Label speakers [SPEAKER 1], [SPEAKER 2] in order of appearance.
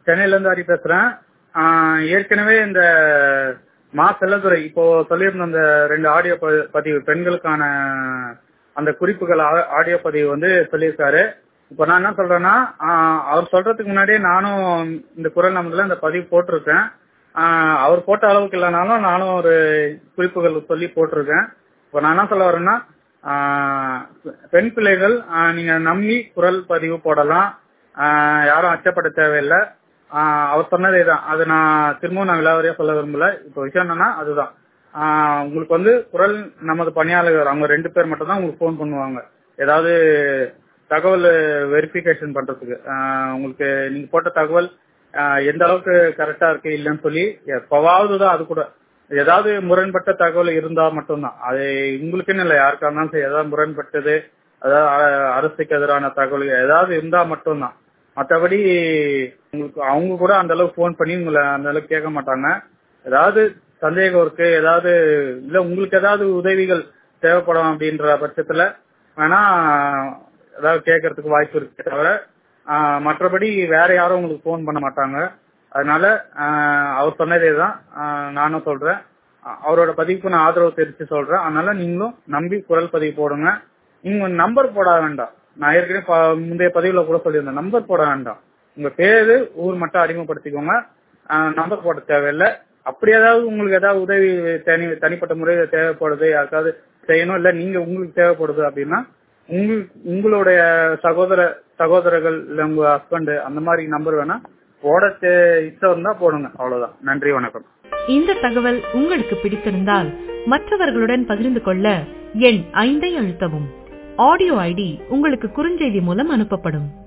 [SPEAKER 1] சென்னையில இருந்து ஹரி பேசுறேன். ஏற்கனவே இந்த மா செல்லதுரை இப்போ சொல்லியிருந்த அந்த 2 ஆடியோ பதிவு பெண்களுக்கான அந்த குறிப்புகள் ஆடியோ பதிவு வந்து சொல்லியிருக்காரு. இப்போ நான் என்ன சொல்றேன்னா, அவர் சொல்றதுக்கு முன்னாடியே நானும் இந்த குரல் நமதுல இந்த பதிவு போட்டிருக்கேன். அவர் போட்ட அளவுக்கு இல்லைனாலும் நானும் ஒரு குறிப்புகள் சொல்லி போட்டிருக்கேன். இப்போ நான் என்ன சொல்ல வரேன்னா, பெண் பிள்ளைகள் நீங்க நம்பி குரல் பதிவு போடலாம், யாரும் அச்சப்பட தேவையில்லை. அவர் சொன்னதே தான், அது நான் திரும்பவும் நான் விலாவரியா சொல்ல விரும்பல. இப்போ விஷயம் என்னன்னா அதுதான், உங்களுக்கு வந்து குரல் நமது பணியாளர்கள் அவங்க 2 பேர் மட்டும் தான் உங்களுக்கு போன் பண்ணுவாங்க. ஏதாவது தகவல் வெரிஃபிகேஷன் பண்றதுக்கு உங்களுக்கு நீங்க போட்ட தகவல் எந்த அளவுக்கு கரெக்டா இருக்கு இல்லைன்னு சொல்லி எப்பவாவது தான், அது கூட ஏதாவது முரண்பட்ட தகவல் இருந்தா மட்டும்தான். அது உங்களுக்குன்னு இல்லை, யாருக்கா இருந்தாலும் சரி, ஏதாவது முரண்பட்டது, அதாவது அரசுக்கு எதிரான தகவல் ஏதாவது இருந்தா மட்டும்தான். மற்றபடி உங்களுக்கு அவங்க கூட அந்த அளவுக்கு போன் பண்ணி உங்களை அந்த அளவுக்கு கேட்க மாட்டாங்க. ஏதாவது சந்தேகம் இருக்கு, ஏதாவது இல்ல உங்களுக்கு ஏதாவது உதவிகள் தேவைப்படும் அப்படின்ற பட்சத்துல வேணா ஏதாவது கேட்கறதுக்கு வாய்ப்பு இருக்கு தவிர மற்றபடி வேற யாரும் உங்களுக்கு போன் பண்ண மாட்டாங்க. அதனால அவர் சொன்னதே தான் நானும் சொல்றேன். அவரோட பதிவுக்கு நான் ஆதரவு தெரிவித்து சொல்றேன். அதனால நீங்களும் நம்பி குரல் பதிவு போடுங்க. நீங்க நம்பர் போட வேண்டாம். நான் ஏற்கனவே முந்தைய பதிவுல கூட சொல்லியிருந்தேன், நம்பர் போட வேண்டாம். உங்க பேரு ஊர் மட்டும் அறிமுகப்படுத்திக்கோங்க, நம்பர் போட தேவையில்லை. அப்படி ஏதாவது உங்களுக்கு ஏதாவது உதவி தனிப்பட்ட முறையில் தேவைப்படுது, யாருக்காவது செய்யணும், இல்ல நீங்க உங்களுக்கு தேவைப்படுது அப்படின்னா உங்களுடைய சகோதரர்கள் இல்ல உங்க ஹஸ்பண்ட் அந்த மாதிரி நம்பர் வேணா போட இஷ்டம் இருந்தா போடுங்க. அவ்வளவுதான். நன்றி, வணக்கம்.
[SPEAKER 2] இந்த தகவல் உங்களுக்கு பிடித்திருந்தால் மற்றவர்களுடன் பகிர்ந்து கொள்ள எண் 5 அழுத்தவும். ஆடியோ ஐடி உங்களுக்கு குறுஞ்செய்தி மூலம் அனுப்பப்படும்.